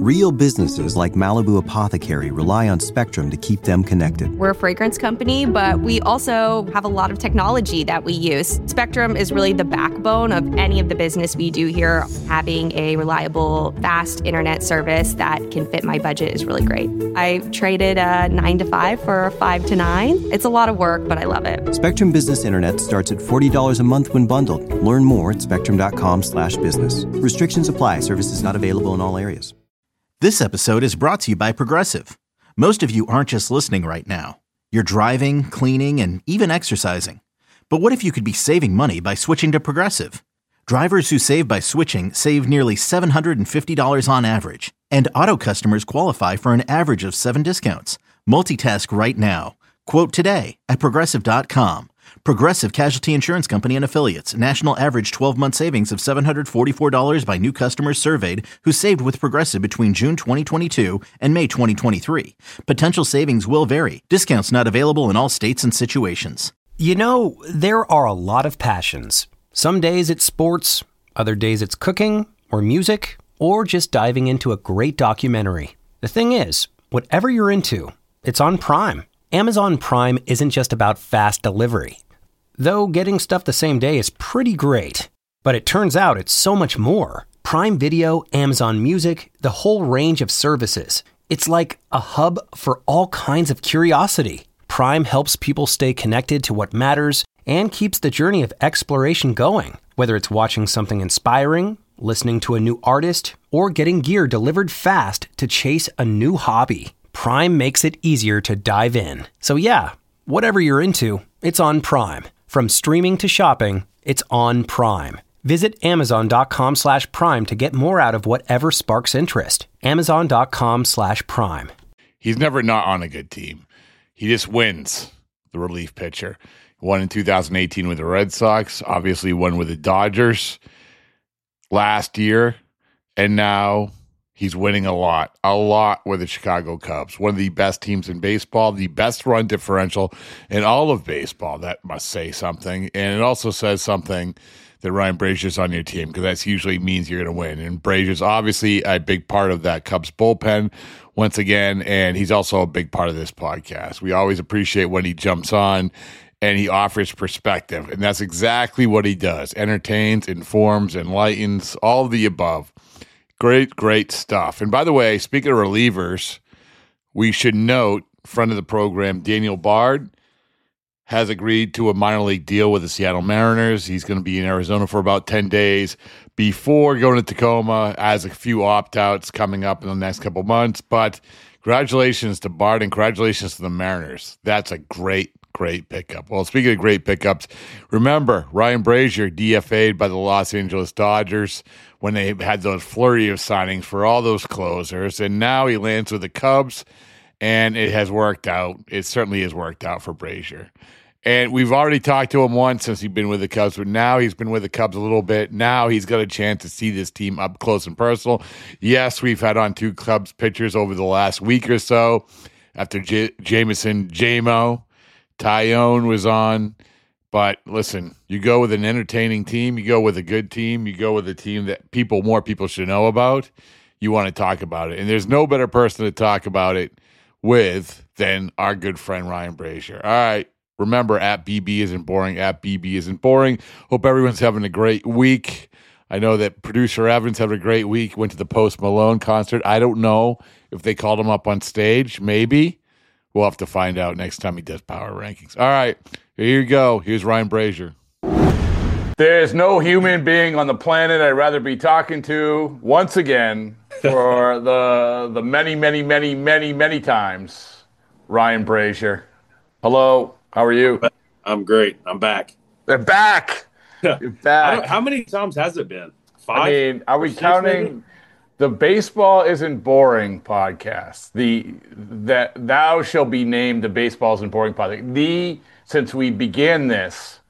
Real businesses like Malibu Apothecary rely on Spectrum to keep them connected. We're a fragrance company, but we also have a lot of technology that we use. Spectrum is really the backbone of any of the business we do here. Having a reliable, fast internet service that can fit my budget is really great. I traded a 9 to 5 for a 5 to 9. It's a lot of work, but I love it. Spectrum Business Internet starts at $40 a month when bundled. Learn more at spectrum.com/business. Restrictions apply. Services not available in all areas. This episode is brought to you by Progressive. Most of you aren't just listening right now. You're driving, cleaning, and even exercising. But what if you could be saving money by switching to Progressive? Drivers who save by switching save nearly $750 on average. And auto customers qualify for an average of 7 discounts. Multitask right now. Quote today at Progressive.com. Progressive Casualty Insurance Company and Affiliates. National average 12-month savings of $744 by new customers surveyed who saved with Progressive between June 2022 and May 2023. Potential savings will vary. Discounts not available in all states and situations. You know, there are a lot of passions. Some days it's sports, other days it's cooking or music, or just diving into a great documentary. The thing is, whatever you're into, it's on Prime. Amazon Prime isn't just about fast delivery. Though getting stuff the same day is pretty great. But it turns out it's so much more. Prime Video, Amazon Music, the whole range of services. It's like a hub for all kinds of curiosity. Prime helps people stay connected to what matters and keeps the journey of exploration going. Whether it's watching something inspiring, listening to a new artist, or getting gear delivered fast to chase a new hobby. Prime makes it easier to dive in. So yeah, whatever you're into, it's on Prime. From streaming to shopping, it's on Prime. Visit Amazon.com/Prime to get more out of whatever sparks interest. Amazon.com/Prime. He's never not on a good team. He just wins, the relief pitcher. Won in 2018 with the Red Sox, obviously won with the Dodgers last year, and now he's winning a lot with the Chicago Cubs. One of the best teams in baseball, the best run differential in all of baseball. That must say something. And it also says something that Ryan Brazier's on your team, because that usually means you're going to win. And Brazier's obviously a big part of that Cubs bullpen once again, and he's also a big part of this podcast. We always appreciate when he jumps on and he offers perspective, and that's exactly what he does. Entertains, informs, enlightens, all of the above. Great, great stuff. And by the way, speaking of relievers, we should note, friend of the program, Daniel Bard, has agreed to a minor league deal with the Seattle Mariners. He's going to be in Arizona for about 10 days before going to Tacoma, as a few opt-outs coming up in the next couple months. But congratulations to Bard and congratulations to the Mariners. That's a great pickup. Well, speaking of great pickups, remember Ryan Brazier DFA'd by the Los Angeles Dodgers when they had those flurry of signings for all those closers, and now he lands with the Cubs, and it has worked out. It certainly has worked out for Brazier. And we've already talked to him once since he's been with the Cubs, but now he's been with the Cubs a little bit. Now he's got a chance to see this team up close and personal. Yes, we've had on 2 Cubs pitchers over the last week or so after Jameson Jamo. Tyone was on. But listen, you go with an entertaining team, you go with a good team, you go with a team that more people should know about, you want to talk about it. And there's no better person to talk about it with than our good friend Ryan Brazier. All right, remember, at BB isn't boring, at BB isn't boring. Hope everyone's having a great week. I know that producer Evans had a great week, went to the Post Malone concert. I don't know if they called him up on stage, maybe. We'll have to find out next time he does Power Rankings. All right, here you go. Here's Ryan Brazier. There's no human being on the planet I'd rather be talking to once again for the many, many, many, many, many times. Ryan Brazier. Hello, how are you? I'm great. I'm back. They're back. You're back. How many times has it been? 5? I mean, are we counting maybe? The Baseball Isn't Boring podcast? That thou shall be named the Baseball Isn't Boring podcast. Since we began this,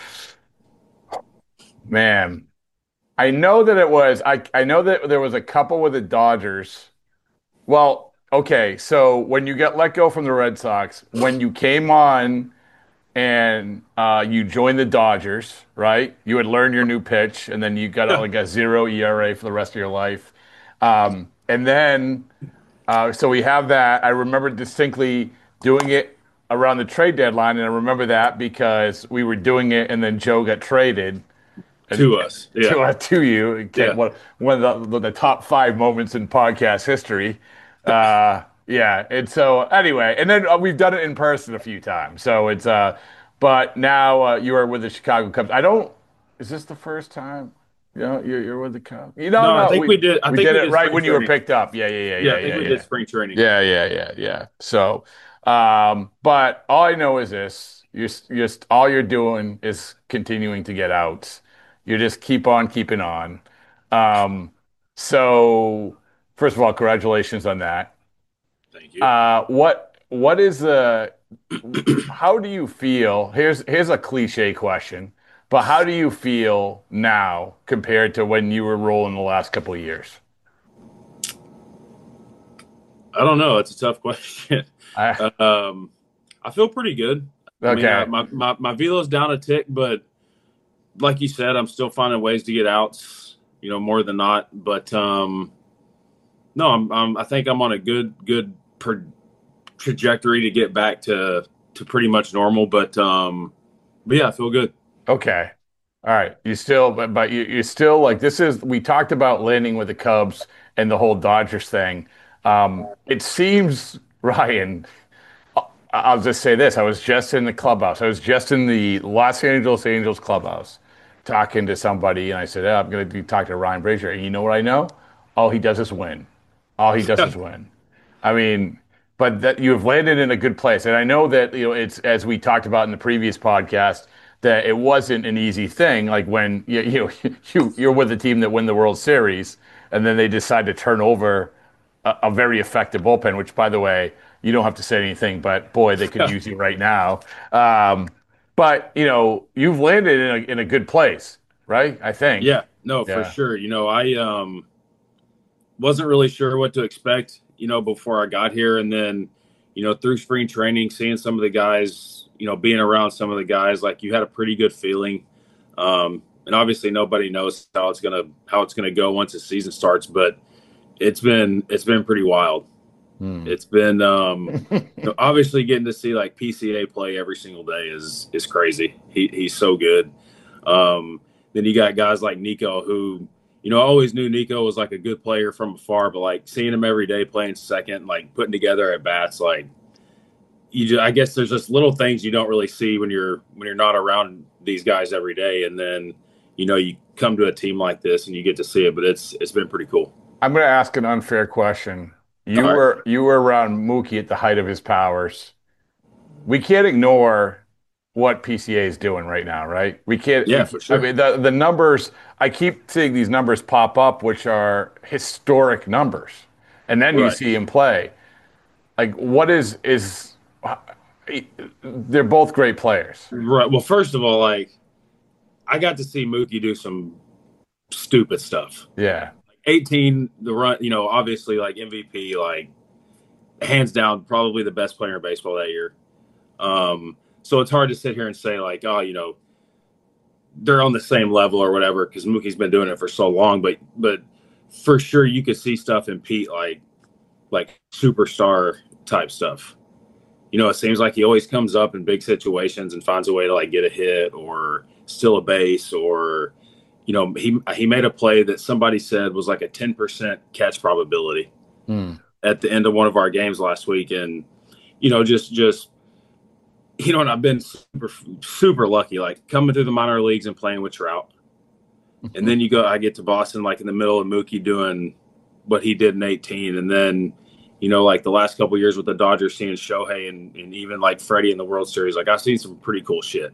man, I know that it was. I know that there was a couple with the Dodgers. Well, okay, so when you got let go from the Red Sox, when you came on and you joined the Dodgers, right? You had learned your new pitch, and then you got like a 0 ERA for the rest of your life. And then, so we have that. I remember distinctly doing it around the trade deadline, and I remember that because we were doing it, and then Joe got traded To us. Yeah. to you. Yeah. One of the top 5 moments in podcast history. Yeah. And so anyway, and then we've done it in person a few times. So it's but now you are with the Chicago Cubs. I don't. Is this the first time? You're with the Cubs. No, I think we did. I We think did we it did right spring when you were training. picked up. Yeah. Yeah, I think we did spring training. Yeah. So, but all I know is this: just all you're doing is continuing to get outs. You just keep on keeping on. Um, so first of all, congratulations on that. Thank you. What is the how do you feel? Here's a cliche question, but how do you feel now compared to when you were rolling the last couple of years? I don't know. It's a tough question. I, I feel pretty good. I mean, okay. my velo's down a tick, but like you said, I'm still finding ways to get outs. More than not. But no, I think I'm on a good trajectory to get back to pretty much normal. But yeah, I feel good. Okay. All right. You still, but you're still like, we talked about landing with the Cubs and the whole Dodgers thing. It seems, Ryan, I'll just say this. I was just in the clubhouse. I was just in the Los Angeles Angels clubhouse talking to somebody, and I said, I'm going to be talking to Ryan Brazier. And you know what I know? All he does is win. All he does is win. I mean, but that you've landed in a good place. And I know that, it's as we talked about in the previous podcast, that it wasn't an easy thing. Like when you're with a team that win the World Series, and then they decide to turn over a very effective bullpen, which, by the way, you don't have to say anything, but boy, they could use you right now. But you've landed in a good place, right? I think. Yeah, no, for Yeah. sure. I wasn't really sure what to expect, before I got here. And then, through spring training, seeing some of the guys, being around some of the guys, like you had a pretty good feeling. And obviously nobody knows how it's gonna go once the season starts, but it's been pretty wild. It's been obviously getting to see like PCA play every single day is crazy. He's so good. Then you got guys like Nico who, I always knew Nico was like a good player from afar, but like seeing him every day playing second, like putting together at bats, like I guess there's just little things you don't really see when you're not around these guys every day. And then, you come to a team like this and you get to see it, but it's been pretty cool. I'm going to ask an unfair question. You were around Mookie at the height of his powers. We can't ignore what PCA is doing right now, right? We can't. Yeah, for sure. I mean, the numbers. I keep seeing these numbers pop up, which are historic numbers, and then you Right. see him play. Like, what is? They're both great players. Right. Well, first of all, like I got to see Mookie do some stupid stuff. Yeah. 18, the run, obviously like MVP, like hands down, probably the best player in baseball that year. So it's hard to sit here and say like, oh, they're on the same level or whatever, because Mookie's been doing it for so long. But for sure, you could see stuff in Pete like superstar type stuff. It seems like he always comes up in big situations and finds a way to like get a hit or steal a base, or he made a play that somebody said was like a 10% catch probability at the end of one of our games last week. And, just and I've been super, super lucky, like coming through the minor leagues and playing with Trout. And then I get to Boston, like in the middle of Mookie doing what he did in 18. And then, like the last couple of years with the Dodgers, seeing Shohei and even like Freddie in the World Series, like I've seen some pretty cool shit.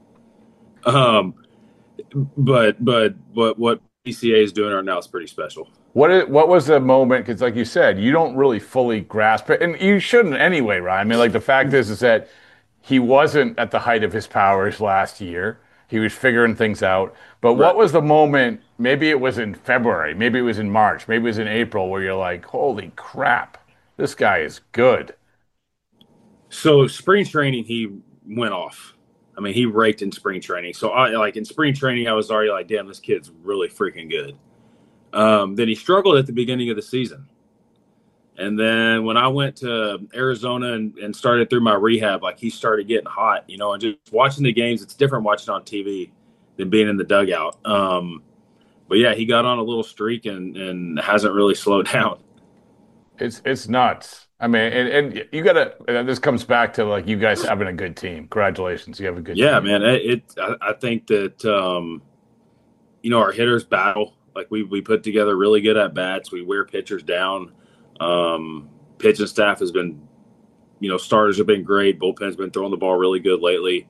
But what PCA is doing right now is pretty special. What was the moment? Because like you said, you don't really fully grasp it, and you shouldn't anyway, right? I mean, like the fact is that he wasn't at the height of his powers last year. He was figuring things out. But what was the moment? Maybe it was in February, maybe it was in March, maybe it was in April, where you're like, holy crap, this guy is good. So spring training, he went off. I mean, he raked in spring training. So in spring training, I was already like, damn, this kid's really freaking good. Then he struggled at the beginning of the season. And then when I went to Arizona and started through my rehab, like he started getting hot, and just watching the games, it's different watching on TV than being in the dugout. But yeah, he got on a little streak and hasn't really slowed down. It's nuts. I mean, and you gotta. This comes back to like you guys having a good team. Congratulations, you have a good Yeah, team. man. I think that our hitters battle. Like we put together really good at bats. We wear pitchers down. Pitching staff has been, starters have been great. Bullpen's been throwing the ball really good lately.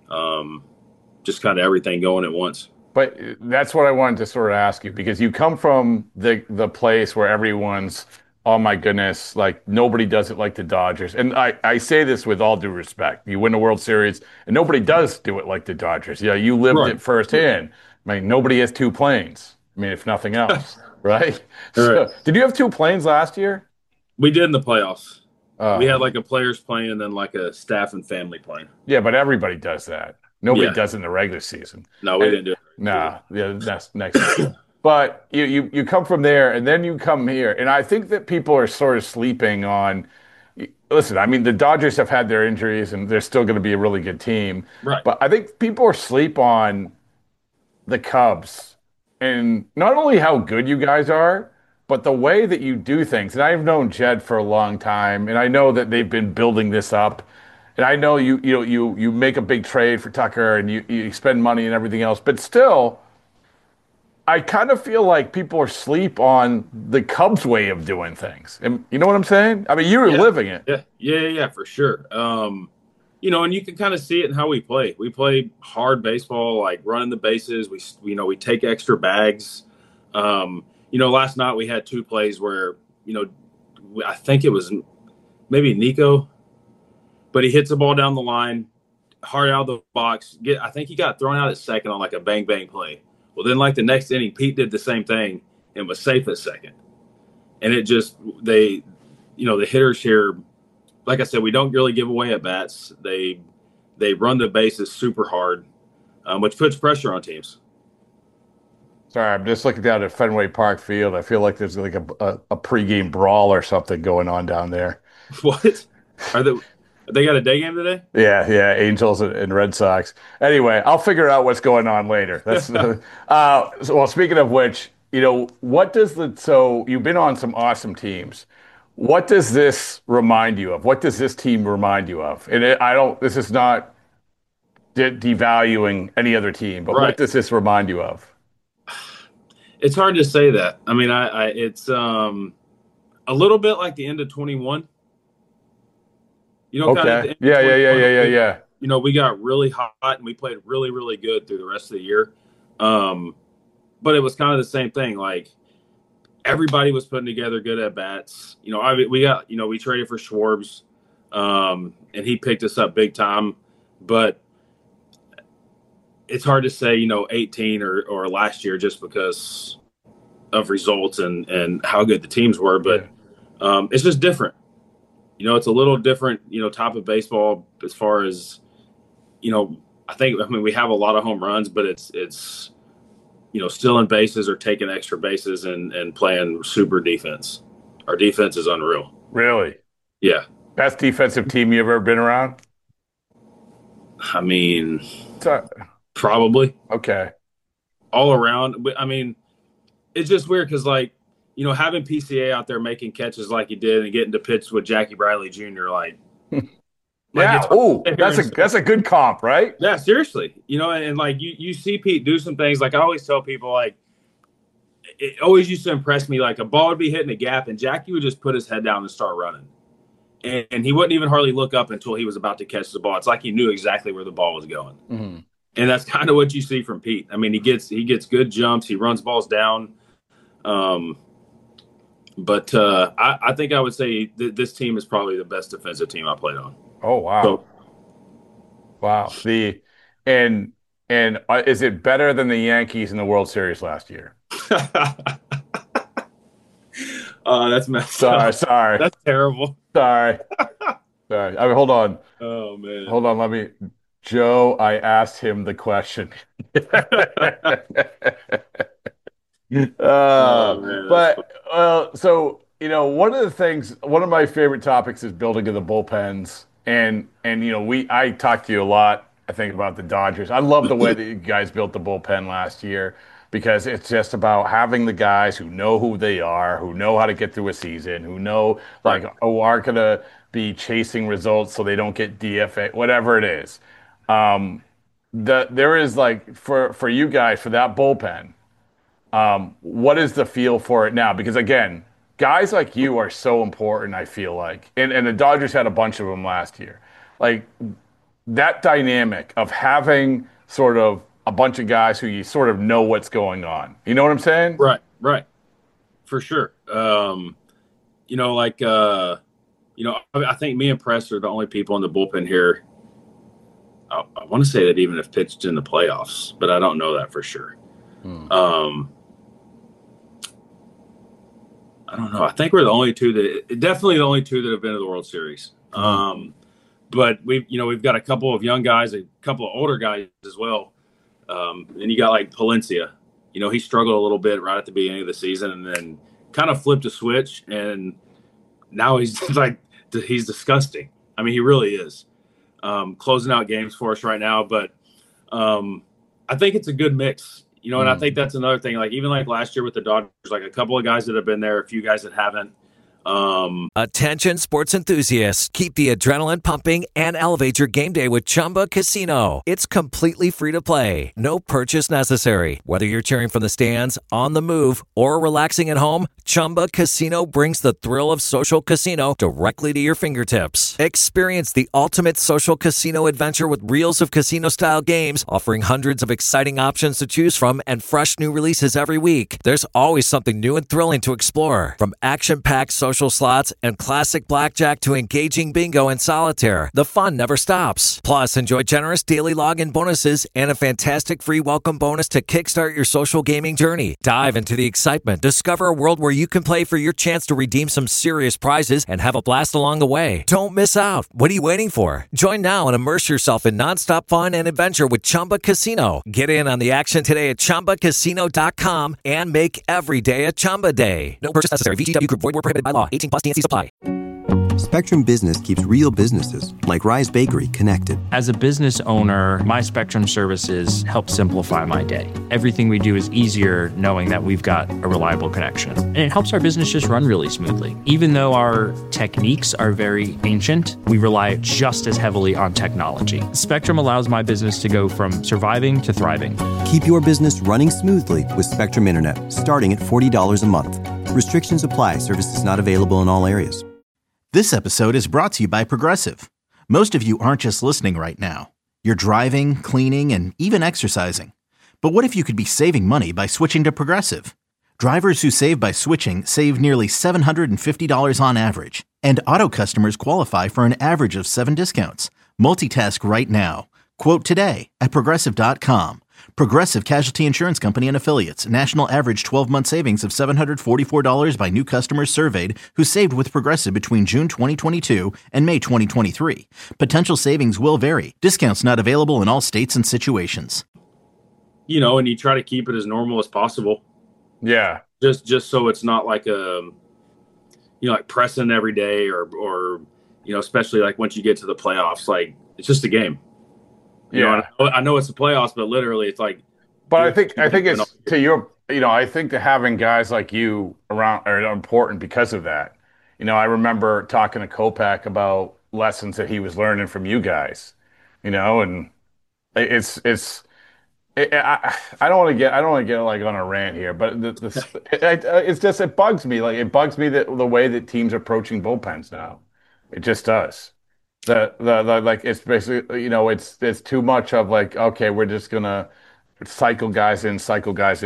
Just kind of everything going at once. But that's what I wanted to sort of ask you because you come from the place where everyone's, oh my goodness, like nobody does it like the Dodgers. And I say this with all due respect. You win a World Series and nobody does do it like the Dodgers. Yeah, you lived Right. it firsthand. I mean, nobody has two planes. I mean, if nothing else, right? So, Right. did you have two planes last year? We did in the playoffs. We Uh, had like a players plane and then like a staff and family plane. yeah, but everybody does that. Nobody Yeah. does it in the regular season. No, we And- didn't do it. Nah, yeah, that's next. But you come from there and then you come here, and I think that people are sort of sleeping on. Listen, I mean, the Dodgers have had their injuries, and they're still going to be a really good team. Right. But I think people are sleep on the Cubs, and not only how good you guys are, but the way that you do things. And I've known Jed for a long time, and I know that they've been building this up. And I know you make a big trade for Tucker, and you spend money and everything else, but still. I kind of feel like people are asleep on the Cubs' way of doing things. And you know what I'm saying? I mean, you were living it. Yeah, for sure. And you can kind of see it in how we play. We play hard baseball, like running the bases. We take extra bags. Last night we had two plays where, I think it was maybe Nico, but he hits the ball down the line, hard out of the box. I think he got thrown out at second on like a bang bang play. Well, then like the next inning, Pete did the same thing and was safe at second. And it just the hitters here, like I said, we don't really give away at bats. They run the bases super hard, which puts pressure on teams. Sorry, I'm just looking down at Fenway Park Field. I feel like there's like a pregame brawl or something going on down there. What they got a day game today? Yeah, Angels and Red Sox. Anyway, I'll figure out what's going on later. That's well. Speaking of which, so you've been on some awesome teams. What does this remind you of? What does this team remind you of? And this is not devaluing any other team, but Right. what does this remind you of? It's hard to say that. I mean, it's a little bit like the end of 21. Kind of Okay. at the end of Yeah. 21, we got really hot and we played really, really good through the rest of the year. But it was kind of the same thing. Like everybody was putting together good at bats. We traded for Schwartz, and he picked us up big time. But it's hard to say, 18 or last year just because of results and how good the teams were. But it's just different. It's a little different, type of baseball as far as, I mean, we have a lot of home runs, but it's stealing bases or taking extra bases and playing super defense. Our defense is unreal. Really? Yeah. Best defensive team you've ever been around? I mean, So- probably Okay. all around. But I mean, it's just weird because, like, having PCA out there making catches like he did and getting to pitch with Jackie Bradley Jr., Yeah. it's- Oh, that's a good comp, right? Yeah, seriously. And like you see Pete do some things. Like I always tell people, like it always used to impress me. Like a ball would be hitting a gap, and Jackie would just put his head down and start running, and he wouldn't even hardly look up until he was about to catch the ball. It's like he knew exactly where the ball was going, and that's kind of what you see from Pete. I mean, he gets good jumps. He runs balls down. But I think I would say this team is probably the best defensive team I played on. Oh wow. So, Wow. And is it better than the Yankees in the World Series last year? that's messed up. Sorry. That's terrible. Sorry. Sorry. I mean, hold on. Oh man. Let me. Joe, I asked him the question. Man, So one of the things, one of my favorite topics is building of the bullpens. And I talked to you a lot, I think, about the Dodgers. I love the way that you guys built the bullpen last year because it's just about having the guys who know who they are, who know how to get through a season, who know, like, who aren't going to be chasing results so they don't get DFA, whatever it is. There is, like, for you guys, for that bullpen, what is the feel for it now? Because again, guys like you are so important, I feel like. And the Dodgers had a bunch of them last year. Like that dynamic of having sort of a bunch of guys who you sort of know what's going on. You know what I'm saying? Right. For sure. I think me and Press are the only people in the bullpen here. I want to say that even have pitched in the playoffs, but I don't know that for sure. I don't know. I think we're definitely the only two that have been to the World Series. But we've got a couple of young guys, a couple of older guys as well. And you got like Palencia. He struggled a little bit right at the beginning of the season and then kind of flipped a switch. And now he's he's disgusting. I mean, he really is. Closing out games for us right now. But I think it's a good mix. And I think that's another thing. Like even like last year with the Dodgers, like a couple of guys that have been there, a few guys that haven't. Attention sports enthusiasts, keep the adrenaline pumping and elevate your game day with Chumba Casino. It's completely free to play. No purchase necessary. Whether you're cheering from the stands, on the move, or relaxing at home, Chumba Casino brings the thrill of social casino directly to your fingertips. Experience the ultimate social casino adventure with reels of casino-style games, offering hundreds of exciting options to choose from and fresh new releases every week. There's always something new and thrilling to explore, from action-packed social slots and classic blackjack to engaging bingo and solitaire. The fun never stops. Plus, enjoy generous daily login bonuses and a fantastic free welcome bonus to kickstart your social gaming journey. Dive into the excitement. Discover a world where you can play for your chance to redeem some serious prizes and have a blast along the way. Don't miss out. What are you waiting for? Join now and immerse yourself in nonstop fun and adventure with Chumba Casino. Get in on the action today at ChumbaCasino.com and make every day a Chumba day. No purchase necessary. VGW Group. Void where prohibited by law. 18 plus TNCs apply. Spectrum Business keeps real businesses, like Rise Bakery, connected. As a business owner, my Spectrum services help simplify my day. Everything we do is easier knowing that we've got a reliable connection. And it helps our business just run really smoothly. Even though our techniques are very ancient, we rely just as heavily on technology. Spectrum allows my business to go from surviving to thriving. Keep your business running smoothly with Spectrum Internet, starting at $40 a month. Restrictions apply. Services not available in all areas. This episode is brought to you by Progressive. Most of you aren't just listening right now. You're driving, cleaning, and even exercising. But what if you could be saving money by switching to Progressive? Drivers who save by switching save nearly $750 on average. And auto customers qualify for an average of 7 discounts. Multitask right now. Quote today at Progressive.com. Progressive Casualty Insurance Company and Affiliates. National average 12-month savings of $744 by new customers surveyed who saved with Progressive between June 2022 and May 2023. Potential savings will vary. Discounts not available in all states and situations. And you try to keep it as normal as possible. Yeah. Just so it's not like like pressing every day or especially like once you get to the playoffs, like it's just a game. I know it's the playoffs, but literally it's like. But I think it's to your. I think that having guys like you around are important because of that. I remember talking to Kopech about lessons that he was learning from you guys. And I don't want to get like on a rant here, but it's just it bugs me. Like it bugs me that the way that teams are approaching bullpens now. It just does. The like it's basically it's too much of like, okay, we're just gonna cycle guys in. Right.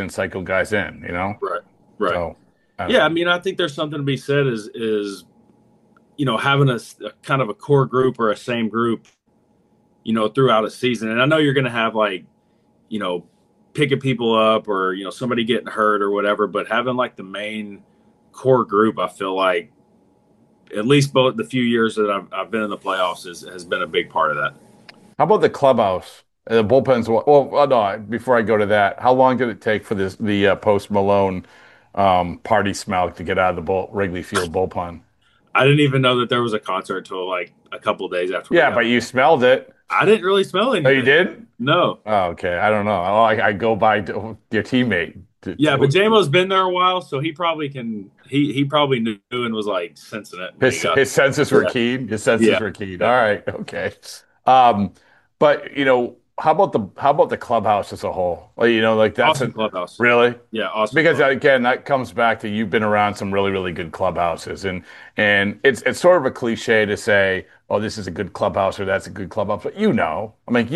So, I think there's something to be said is having a kind of a core group or a same group throughout a season. And I know you're gonna have like picking people up or somebody getting hurt or whatever, but having like the main core group, I feel like at least both the few years that I've been in the playoffs has been a big part of that. How about the clubhouse? The bullpens. Well, no. Before I go to that, how long did it take for the post Malone party smell to get out of the Wrigley Field bullpen. I didn't even know that there was a concert until like a couple of days after. Yeah, but you smelled it. I didn't really smell anything. Oh, you did? No. Oh, okay. I don't know. I go by your teammate. Yeah, but JMO's been there a while, so he probably can. He probably knew and was like sensing it. His senses were keen. His senses were keen. All right. Okay. But how about the clubhouse as a whole? Like that's awesome clubhouse. Really? Yeah, awesome. Because again, that comes back to you've been around some really, really good clubhouses, and it's sort of a cliche to say, oh, this is a good clubhouse or that's a good clubhouse, but you know.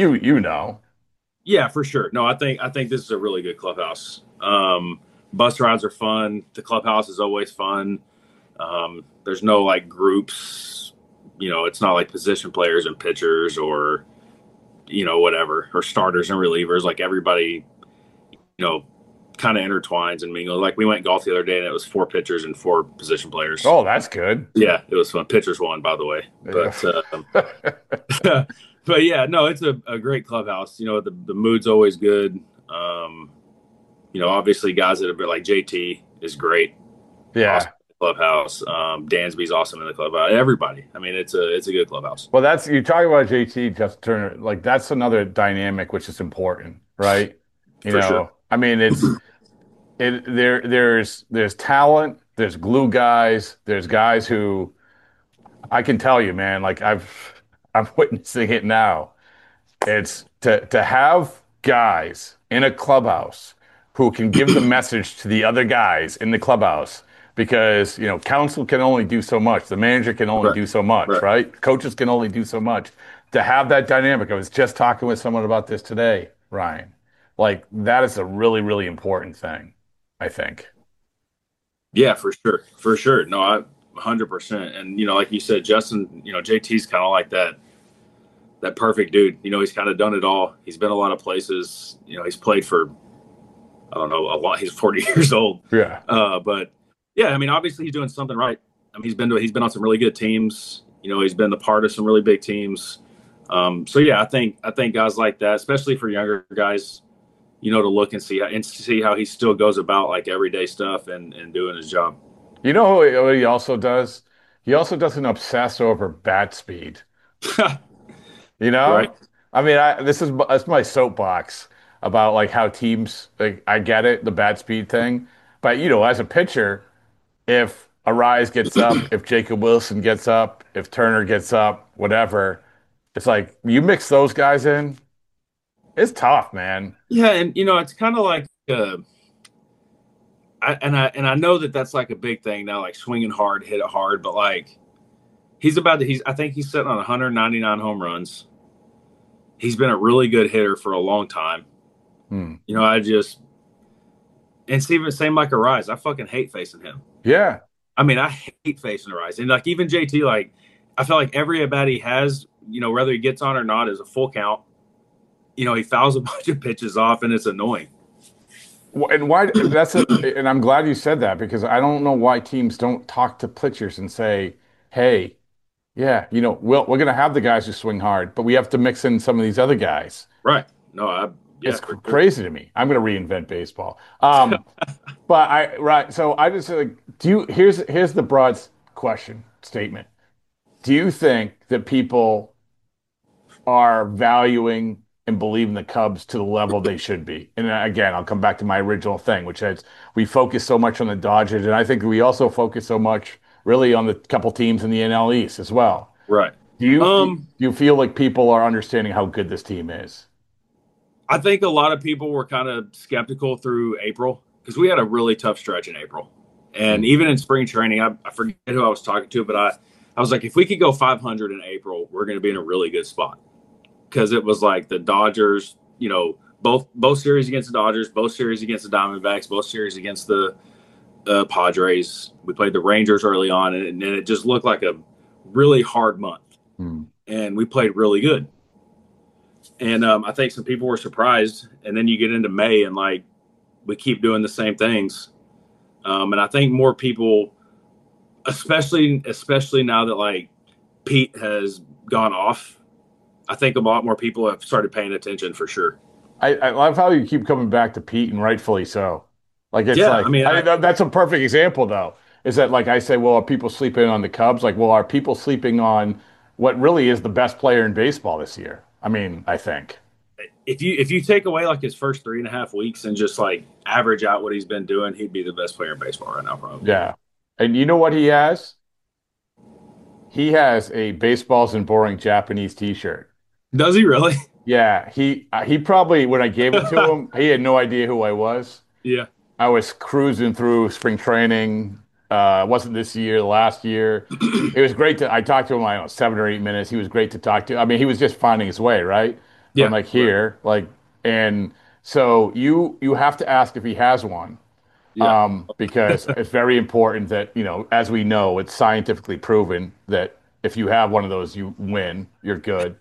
Yeah, for sure. No, I think this is a really good clubhouse. Bus rides are fun. The clubhouse is always fun. There's no like groups. It's not like position players and pitchers or whatever, or starters and relievers. Like everybody, kind of intertwines and mingles. Like we went golf the other day and it was 4 pitchers and 4 position players. Oh, that's good. Yeah, it was fun. Pitchers won, by the way. But but yeah, no, it's a great clubhouse. The mood's always good. Obviously guys that have been like JT is great. Yeah. Awesome clubhouse. Dansby's awesome in the clubhouse. Everybody. I mean, it's a good clubhouse. Well, you talk about JT, Justin Turner, like that's another dynamic which is important, right? For sure. I mean, there's talent, there's glue guys, there's guys who I can tell you, man, like I'm witnessing it now. It's to have guys in a clubhouse who can give the message to the other guys in the clubhouse, because counsel can only do so much, the manager can only do so much, right? Coaches can only do so much. To have that dynamic, I was just talking with someone about this today, Ryan. Like that is a really, really important thing, I think. Yeah, for sure. No, I 100%. And like you said, Justin, JT's kind of like that perfect dude. He's kind of done it all. He's been a lot of places. He's played for, I don't know, a lot. He's 40 years old. Yeah. But yeah, I mean, obviously he's doing something right. I mean, he's been on some really good teams. He's been the part of some really big teams. So yeah, I think guys like that, especially for younger guys, to look and see how he still goes about like everyday stuff and doing his job. You know what he also does? He also doesn't obsess over bat speed. Right. I mean, that's my soapbox about like how teams, like I get it, the bat speed thing, but as a pitcher, if Arise gets up, if Jacob Wilson gets up, if Turner gets up, whatever, it's like you mix those guys in, it's tough, man. Yeah, and it's kind of like, I know that's like a big thing now, like swinging hard, hit it hard, but like I think he's sitting on 199 home runs. He's been a really good hitter for a long time. And same like Arise, I fucking hate facing him. Yeah. I mean, I hate facing Arise. And like even JT, like I feel like every at bat he has, whether he gets on or not, is a full count. He fouls a bunch of pitches off and it's annoying. And why and I'm glad you said that, because I don't know why teams don't talk to pitchers and say, hey, yeah, we're going to have the guys who swing hard, but we have to mix in some of these other guys. Right. No, it's crazy to me. I'm going to reinvent baseball. So I just like, here's the broad statement. Do you think that people are valuing and believing the Cubs to the level they should be? And again, I'll come back to my original thing, which is we focus so much on the Dodgers, and I think we also focus so much really on the couple teams in the NL East as well. Right. Do you feel like people are understanding how good this team is? I think a lot of people were kind of skeptical through April because we had a really tough stretch in April. And even in spring training, I forget who I was talking to, but I was like, if we could go 500 in April, we're going to be in a really good spot. Because it was like the Dodgers, both series against the Dodgers, both series against the Diamondbacks, both series against the Padres. We played the Rangers early on, and it just looked like a really hard month. And we played really good. And I think some people were surprised. And then you get into May, and like we keep doing the same things. And I think more people, especially now that like Pete has gone off, I think a lot more people have started paying attention for sure. I love how you keep coming back to Pete, and rightfully so. Like it's Yeah, like I mean, that's a perfect example though. Is that like I say, well, are people sleeping on the Cubs? Like, well, are people sleeping on what really is the best player in baseball this year? I mean, I think. if you take away like his first 3.5 weeks and just like average out what he's been doing, he'd be the best player in baseball right now, probably. Yeah. And you know what he has? He has a baseballs and boring Japanese T-shirt. Does he really? Yeah, he probably when I gave it to him, he had no idea who I was. Yeah. I was cruising through spring training. It wasn't this year, last year. It was great I talked to him, I don't know, 7 or 8 minutes. He was great to talk to. I mean, he was just finding his way, right? Yeah. From like here, like, and so you have to ask if he has one. Yeah. Because it's very important that, as we know, it's scientifically proven that if you have one of those, you win, you're good.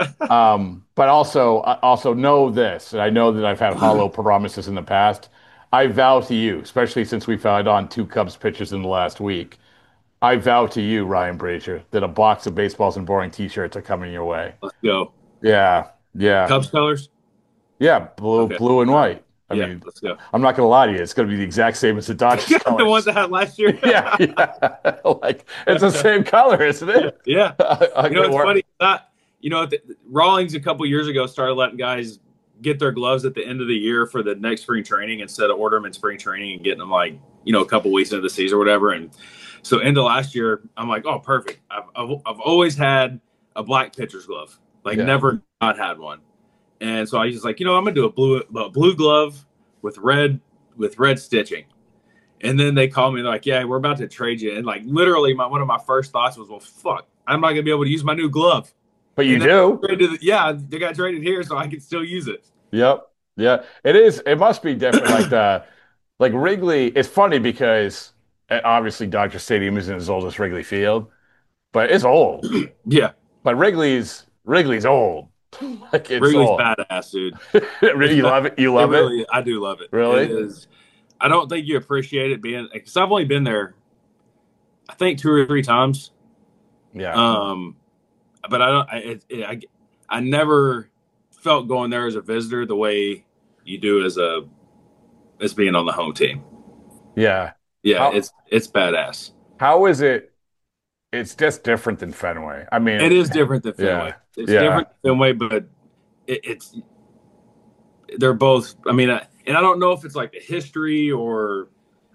But also know this, and I know that I've had hollow promises in the past. I vow to you, especially since we've had on 2 Cubs pitchers in the last week, I vow to you, Ryan Brazier, that a box of baseballs and boring T-shirts are coming your way. Let's go. Yeah, yeah. Cubs colors? Yeah, blue and white. I mean, let's go. I'm not going to lie to you. It's going to be the exact same as the Dodgers colors. The ones I had last year. yeah. Like it's the same color, isn't it? Yeah. It's funny. Rawlings a couple years ago started letting guys get their gloves at the end of the year for the next spring training instead of ordering them in spring training and getting them like, a couple weeks into the season or whatever. And so into last year, I'm like, oh, perfect. I've always had a black pitcher's glove, never not had one. And so I was just like, I'm gonna do a blue glove with red stitching. And then they called me, they're like, yeah, we're about to trade you. And like literally one of my first thoughts was, well, fuck, I'm not gonna be able to use my new glove. But you do. They got traded here, so I can still use it. Yep. Yeah. It is. It must be different. Like Wrigley. It's funny because obviously Dodger Stadium isn't as old as Wrigley Field, but it's old. Yeah. But Wrigley's old. Like it's Wrigley's old. badass, dude. You love it. You love it. Really, I do love it. Really? It is. I don't think you appreciate it because I've only been there, I think 2 or 3 times. Yeah. But I never felt going there as a visitor the way you do as being on the home team. Yeah. Yeah. It's badass. How is it? It's just different than Fenway. I mean, it is different than Fenway. Yeah. It's different than Fenway, but they're both. I mean, and I don't know if it's like the history or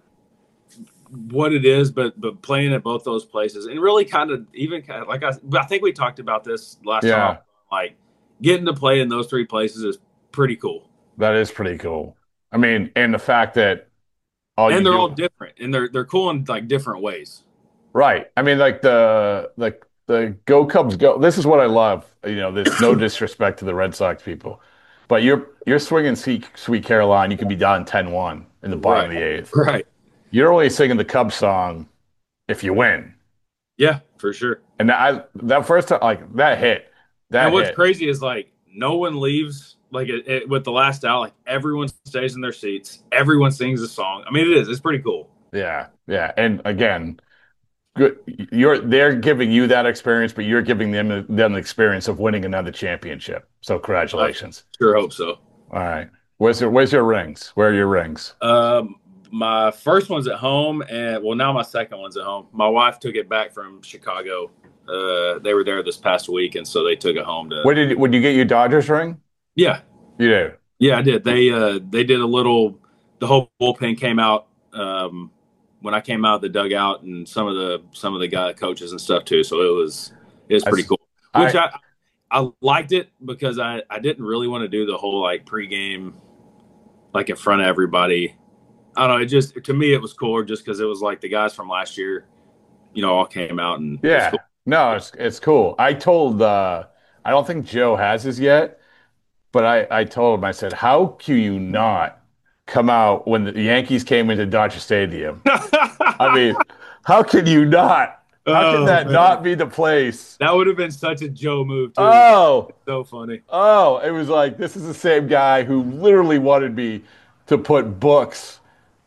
what it is, but playing at both those places and really kind of like I think we talked about this last time. Like getting to play in those 3 places is pretty cool. That is pretty cool. I mean, and the fact that they're all different and they're cool in like different ways. Right. I mean, like the Go Cubs Go. This is what I love. There's no disrespect to the Red Sox people, but you're swinging Sweet Caroline. You could be down 10-1 in the bottom of the 8th. Right. You're only singing the Cubs song if you win. Yeah, for sure. And that first time, like that hit. And what's crazy is like no one leaves. Like with the last out, like everyone stays in their seats. Everyone sings the song. I mean, it's pretty cool. Yeah, yeah. And again, good. They're giving you that experience, but you're giving them the experience of winning another championship. So congratulations. I sure hope so. All right. Where's your rings? Where are your rings? My first one's at home, and now my second one's at home. My wife took it back from Chicago. They were there this past week, and so they took it home to. Would you get your Dodgers ring? Yeah. You did? Yeah, I did. They did a little. The whole bullpen came out when I came out of the dugout, and some of the guy coaches and stuff too. So it was pretty cool. Which I liked it because I didn't really want to do the whole like pregame, like in front of everybody. I don't know. It just to me it was cooler just because it was like the guys from last year, all came out and yeah. Cool. No, it's cool. I told I don't think Joe has his yet. But I told him, I said, how can you not come out when the Yankees came into Dodger Stadium? I mean, how can you not? How can that not be the place? That would have been such a Joe move, too. Oh. It's so funny. Oh, it was like, this is the same guy who literally wanted me to put books,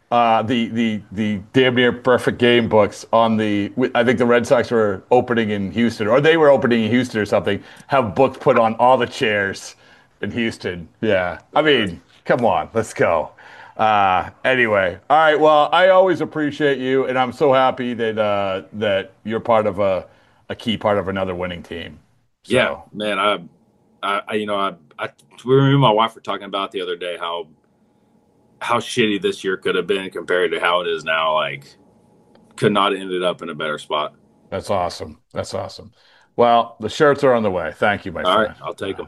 the damn near perfect game books on I think the Red Sox were opening in Houston, or they were opening in Houston or something, have books put on all the chairs in Houston. Yeah. I mean, come on, let's go. Anyway, all right. Well, I always appreciate you, and I'm so happy that that you're part of a key part of another winning team. So. Yeah, man. We and my wife were talking about the other day how shitty this year could have been compared to how it is now. Like, could not have ended up in a better spot. That's awesome. That's awesome. Well, the shirts are on the way. Thank you, my friend. All right, I'll take them.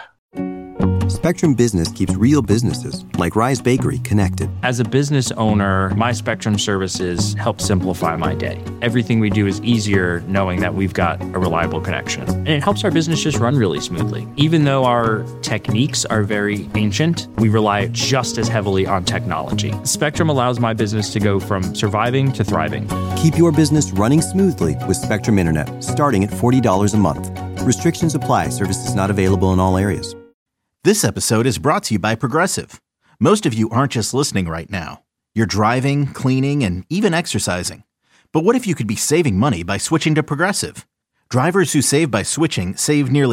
Spectrum Business keeps real businesses like Rise Bakery connected. As a business owner, my Spectrum services help simplify my day. Everything we do is easier knowing that we've got a reliable connection. And it helps our business just run really smoothly. Even though our techniques are very ancient, we rely just as heavily on technology. Spectrum allows my business to go from surviving to thriving. Keep your business running smoothly with Spectrum Internet, starting at $40 a month. Restrictions apply. Services not available in all areas. This episode is brought to you by Progressive. Most of you aren't just listening right now. You're driving, cleaning, and even exercising. But what if you could be saving money by switching to Progressive? Drivers who save by switching save nearly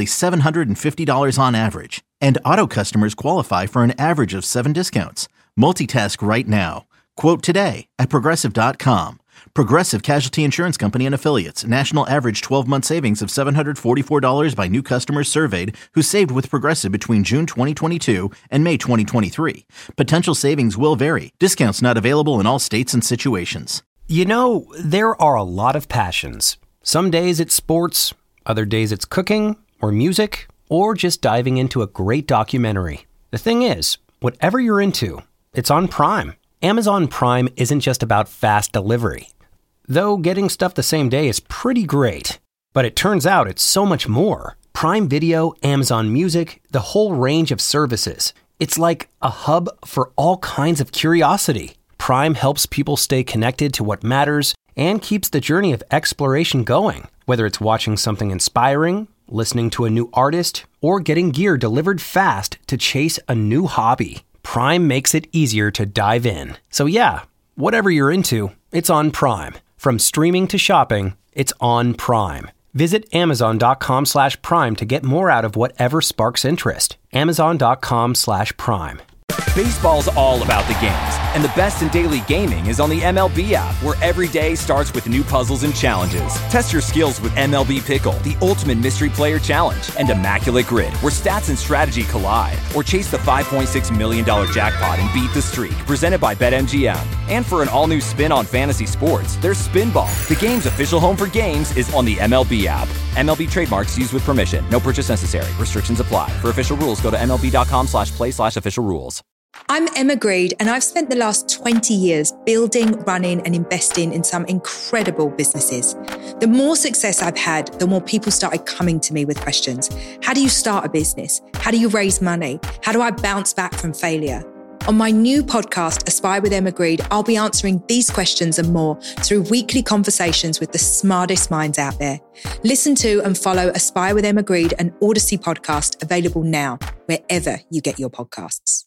$750 on average. And auto customers qualify for an average of 7 discounts. Multitask right now. Quote today at Progressive.com. Progressive Casualty Insurance Company and Affiliates. National average 12-month savings of $744 by new customers surveyed who saved with Progressive between June 2022 and May 2023. Potential savings will vary. Discounts not available in all states and situations. You know, there are a lot of passions. Some days it's sports, other days it's cooking or music, or just diving into a great documentary. The thing is, whatever you're into, it's on Prime. Amazon Prime isn't just about fast delivery. Though getting stuff the same day is pretty great. But it turns out it's so much more. Prime Video, Amazon Music, the whole range of services. It's like a hub for all kinds of curiosity. Prime helps people stay connected to what matters and keeps the journey of exploration going. Whether it's watching something inspiring, listening to a new artist, or getting gear delivered fast to chase a new hobby. Prime makes it easier to dive in. So yeah, whatever you're into, it's on Prime. From streaming to shopping, it's on Prime. Visit Amazon.com/Prime to get more out of whatever sparks interest. Amazon.com/Prime. Baseball's all about the games, and the best in daily gaming is on the MLB app, where every day starts with new puzzles and challenges. Test your skills with MLB Pickle, the ultimate mystery player challenge, and Immaculate Grid, where stats and strategy collide. Or chase the $5.6 million jackpot and beat the streak, presented by BetMGM. And for an all-new spin on fantasy sports, there's Spinball. The game's official home for games is on the MLB app. MLB trademarks used with permission. No purchase necessary. Restrictions apply. For official rules, go to MLB.com/play/official rules. I'm Emma Greed, and I've spent the last 20 years building, running, and investing in some incredible businesses. The more success I've had, the more people started coming to me with questions. How do you start a business? How do you raise money? How do I bounce back from failure? On my new podcast, Aspire with Emma Greed, I'll be answering these questions and more through weekly conversations with the smartest minds out there. Listen to and follow Aspire with Emma Greed, an Odyssey podcast, available now, wherever you get your podcasts.